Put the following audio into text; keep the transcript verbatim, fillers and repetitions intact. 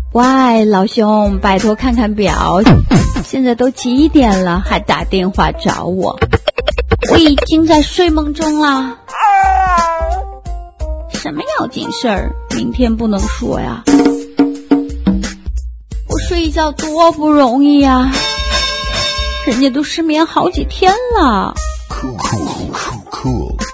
喂，老兄，拜托看看表，现在都几点了，还打电话找我？我已经在睡梦中啦。什么要紧事儿？明天不能说呀。我睡一觉多不容易呀，人家都失眠好几天了。 酷酷酷酷酷。